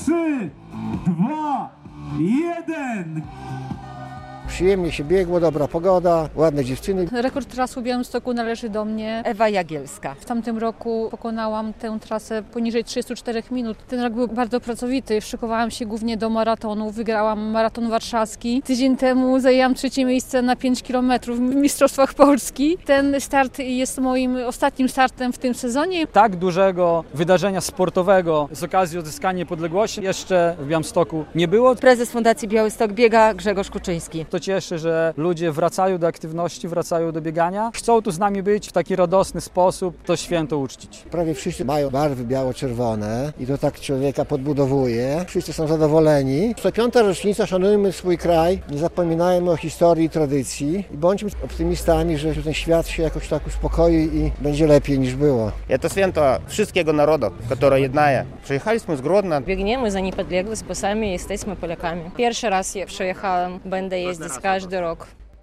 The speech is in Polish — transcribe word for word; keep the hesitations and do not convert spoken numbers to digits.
trzy, dwa, jeden. Przyjemnie się biegło, dobra pogoda, ładne dziewczyny. Rekord trasy w Białymstoku należy do mnie. Ewa Jagielska. W tamtym roku pokonałam tę trasę poniżej trzydziestu czterech minut. Ten rok był bardzo pracowity. Szykowałam się głównie do maratonu. Wygrałam maraton warszawski. Tydzień temu zajęłam trzecie miejsce na pięć kilometrów w Mistrzostwach Polski. Ten start jest moim ostatnim startem w tym sezonie. Tak dużego wydarzenia sportowego z okazji odzyskania niepodległości jeszcze w Białymstoku nie było. Prezes Fundacji Białystok biega Grzegorz Kuczyński. To cieszy, że ludzie wracają do aktywności, wracają do biegania. Chcą tu z nami być w taki radosny sposób, to święto uczcić. Prawie wszyscy mają barwy biało-czerwone i to tak człowieka podbudowuje. Wszyscy są zadowoleni. To piąta rocznica, szanujmy swój kraj, nie zapominajmy o historii i tradycji i bądźmy optymistami, że ten świat się jakoś tak uspokoi i będzie lepiej niż było. Это свято wszystkiego narodu, które jednaje. Przyjechaliśmy z Grodna. Biegniemy za niepodległość, bo sami jesteśmy Polakami. Pierwszy raz ja przyjechałam, będę jeździć każdy rok.